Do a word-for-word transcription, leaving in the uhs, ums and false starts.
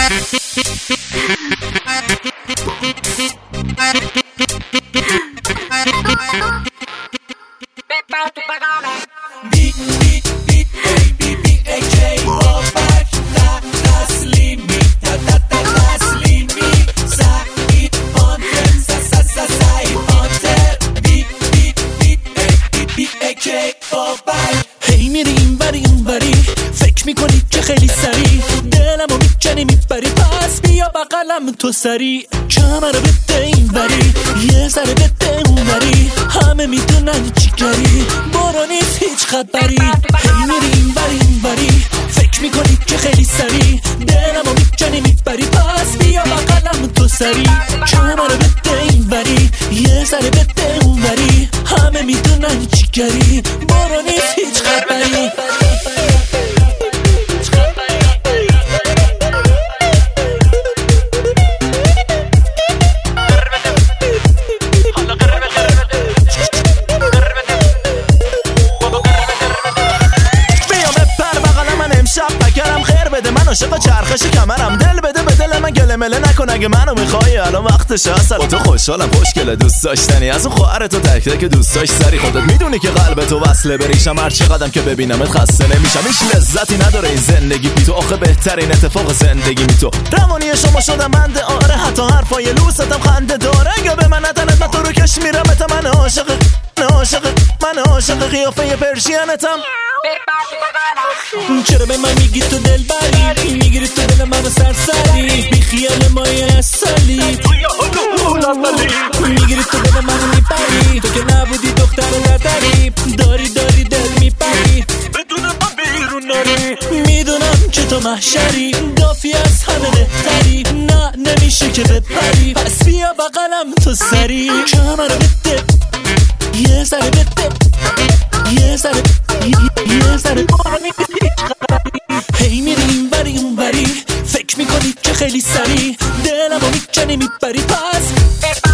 هی میری این بری اون بری، فکر میکنی که خیلی سری دلمو میکنی میبری، پس بیا بغلم تو سری، کمر رو بده این بری، یه ذره بده اون بری، همه میدونن چی کردی، برو نیست هیچ خبری. هی میری این بری اون بری، فکر میکنی که خیلی سری دلمو میکنی میبری، پس بیا بغلم تو سری، کمر رو بده این بری، یه ذره بده اون بری، همه میدونن چی کردی، برو نیست هیچ خبری. عاشق چرخش کمرم، دل بده به دل من، گله مله نکن اگه منو میخوای، الان وقتشه اصلا. با تو خوشحالم، خوشگله، دوست داشتنی، از اون خواهر تو تک تک دوست داشت سری، خودت میدونی که قلب تو وصله بریشم، هر چه قدم که ببینمت خسته نمیشم، هیچ لذتی نداره این زندگی بی تو، آخه بهترین اتفاق زندگی می تو، روانی شما شدم بنده، آره حتی حرفای لوستم خنده داره، اگه به من ندنت من تو رو کش میرم، من عاشق من عاشق من عاشق قیافه پرشینتم. چرا به من میگی تو دل بری، میگیری تو دل من سرسری، بی خیال مایه اصلی، میگیری تو دل من میپری، تو که نبودی دختر نداری، داری داری دل میپری، بدون من بیرون ناری، میدونم که تو محشری، دافی از همه بهتری، نه نمیشه که بپری، پس بیا بغلم تو سری، کمر رو بده یه ذره بده، یه ذره یه ذره هی میری این بری اون بری، فکر میکنی که خیلی سری دلمو میکنی میبری، پس